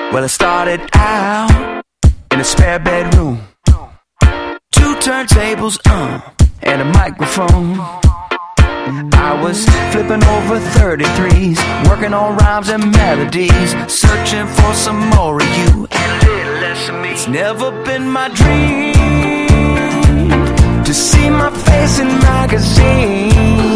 Well, it started out in a spare bedroom, 2 turntables, and a microphone. I was flipping over 33s, working on rhymes and melodies, searching for some more of you and a little less of me. It's never been my dream to see my face in magazines.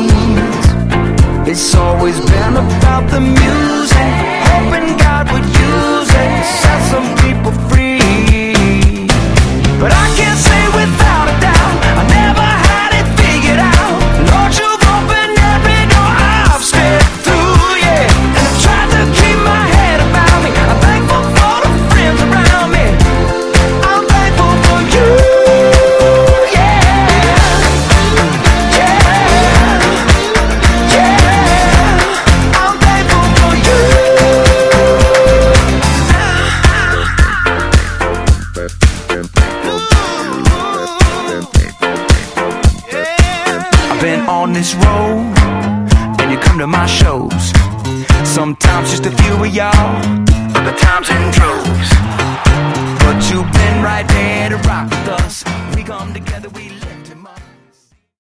It's always been about the music, hoping God would use it to set some people free. But I can't say without a doubt I never had it figured out. Lord, you've opened every door I've stepped through, yeah. And I've tried to keep my head about me. I'm thankful for the friends around me. I'm thankful for you, yeah. Yeah, yeah. I'm thankful for you. I've been on this road, and you come to my shows. Sometimes just a few of y'all, other times in droves. But you've been right there to rock with us. We come together.